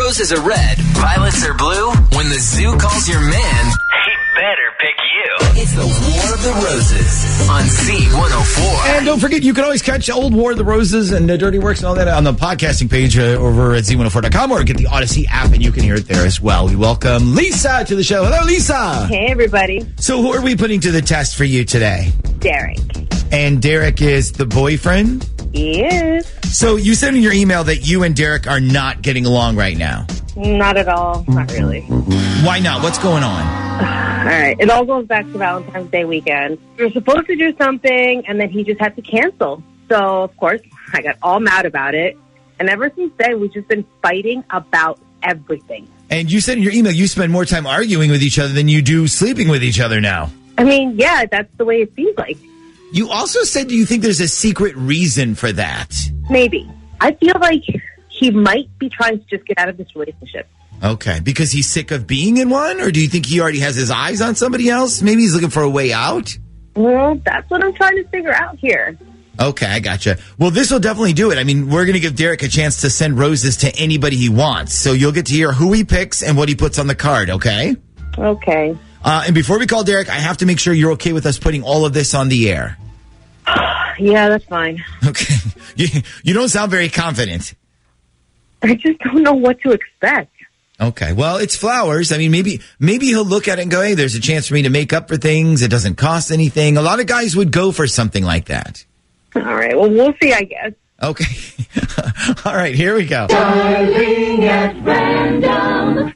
Roses are red, violets are blue. When the zoo calls your man, he better pick you. It's the War of the Roses on Z104. And don't forget, you can always catch Old War of the Roses and Dirty Works and all that on the podcasting page over at Z104.com, or get the Odyssey app and you can hear it there as well. We welcome Lisa to the show. Hello, Lisa. Hey, everybody. So who are we putting to the test for you today? Derek. And Derek is the boyfriend? He is. So you said in your email that you and Derek are not getting along right now. Not at all. Not really. Why not? What's going on? All right. It all goes back to Valentine's Day weekend. We were supposed to do something, and then he just had to cancel. So, of course, I got all mad about it. And ever since then, we've just been fighting about everything. And you said in your email you spend more time arguing with each other than you do sleeping with each other now. I mean, yeah, that's the way it seems like. You also said you think there's a secret reason for that. Maybe. I feel like he might be trying to just get out of this relationship. Okay, because he's sick of being in one? Or do you think he already has his eyes on somebody else? Maybe he's looking for a way out? Well, that's what I'm trying to figure out here. Okay, I gotcha. Well, this will definitely do it. I mean, we're going to give Derek a chance to send roses to anybody he wants. So you'll get to hear who he picks and what he puts on the card, okay? Okay. And before we call Derek, I have to make sure you're okay with us putting all of this on the air. Yeah, that's fine. Okay. You don't sound very confident. I just don't know what to expect. Okay. Well, it's flowers. I mean, maybe he'll look at it and go, hey, there's a chance for me to make up for things. It doesn't cost anything. A lot of guys would go for something like that. All right. Well, we'll see, I guess. Okay. All right. Here we go. Darling at random.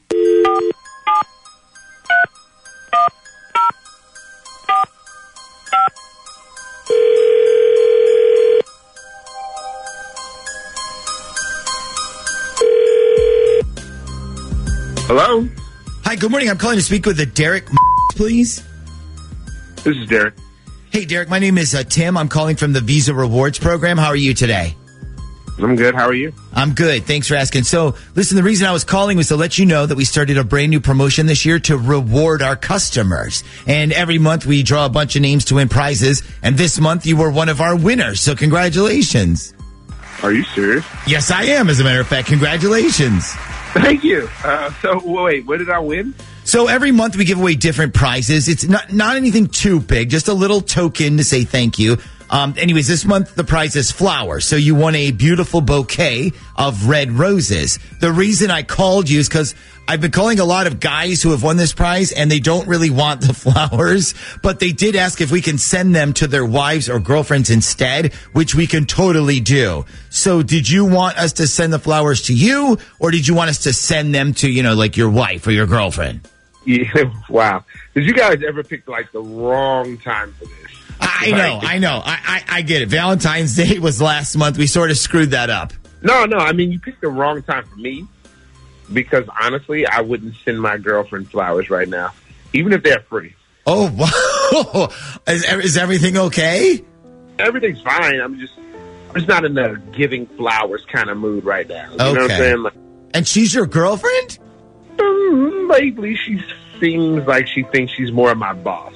Hello? Hi, good morning. I'm calling to speak with Derek, please. This is Derek. Hey, Derek, my name is Tim. I'm calling from the Visa Rewards program. How are you today? I'm good. How are you? I'm good. Thanks for asking. So, listen, the reason I was calling was to let you know that we started a brand new promotion this year to reward our customers. And every month we draw a bunch of names to win prizes. And this month you were one of our winners. So congratulations. Are you serious? Yes, I am. As a matter of fact, congratulations. Thank you. So, wait, what did I win? So every month we give away different prizes. It's not anything too big, just a little token to say thank you. Anyways, this month the prize is flowers. So you won a beautiful bouquet of red roses. The reason I called you is because I've been calling a lot of guys who have won this prize and they don't really want the flowers, but they did ask if we can send them to their wives or girlfriends instead, which we can totally do. So did you want us to send the flowers to you, or did you want us to send them to, like your wife or your girlfriend? Yeah, wow. Did you guys ever pick the wrong time for this? I know. I get it. Valentine's Day was last month. We sort of screwed that up. No. I mean, you picked the wrong time for me because, honestly, I wouldn't send my girlfriend flowers right now, even if they're free. Oh, wow. Is everything okay? Everything's fine. I'm just not in the giving flowers kind of mood right now. You know what I'm saying? And she's your girlfriend? Lately, she seems like she thinks she's more of my boss.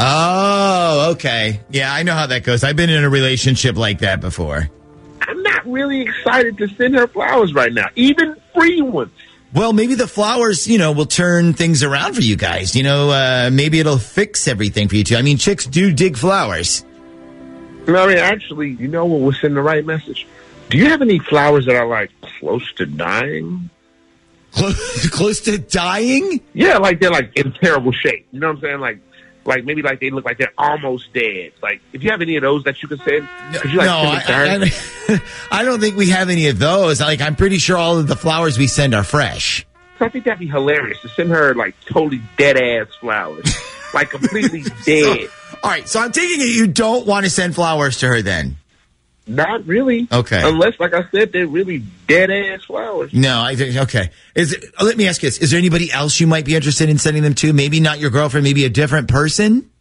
Oh, okay. Yeah, I know how that goes. I've been in a relationship like that before. I'm not really excited to send her flowers right now, even free ones. Well, maybe the flowers, will turn things around for you guys. Maybe it'll fix everything for you two. I mean, chicks do dig flowers. I mean, actually, what will send the right message? Do you have any flowers that are, close to dying? Close to dying? Yeah, they're, in terrible shape. You know what I'm saying? Maybe they look like they're almost dead. If you have any of those that you can send, could you send it to her? I don't think we have any of those. I'm pretty sure all of the flowers we send are fresh. So I think that'd be hilarious to send her totally dead ass flowers, completely dead. All right, so I'm taking it you don't want to send flowers to her then. Not really. Okay. Unless, like I said, they're really dead-ass flowers. No, I think, okay. Let me ask you this. Is there anybody else you might be interested in sending them to? Maybe not your girlfriend, maybe a different person?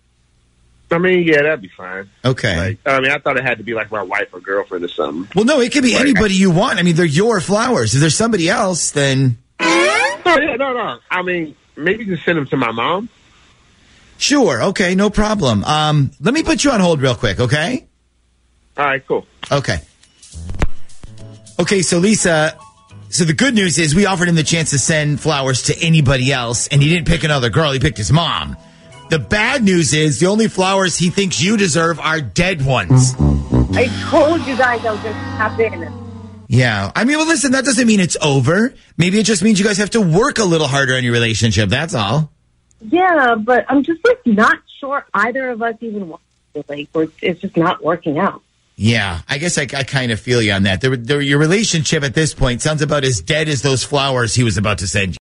I mean, yeah, that'd be fine. Okay. I thought it had to be my wife or girlfriend or something. Well, no, it could be anybody you want. I mean, they're your flowers. If there's somebody else, then... No. I mean, maybe you can send them to my mom. Sure. Okay, no problem. Let me put you on hold real quick, okay? All right, cool. Okay. Okay, so Lisa, So the good news is we offered him the chance to send flowers to anybody else, and he didn't pick another girl. He picked his mom. The bad news is the only flowers he thinks you deserve are dead ones. I told you guys I was going to tap in. Yeah. I mean, well, listen, that doesn't mean it's over. Maybe it just means you guys have to work a little harder on your relationship. That's all. Yeah, but I'm just like not sure either of us even want to. Like, it's just not working out. Yeah, I guess I kind of feel you on that. Your relationship at this point sounds about as dead as those flowers he was about to send you.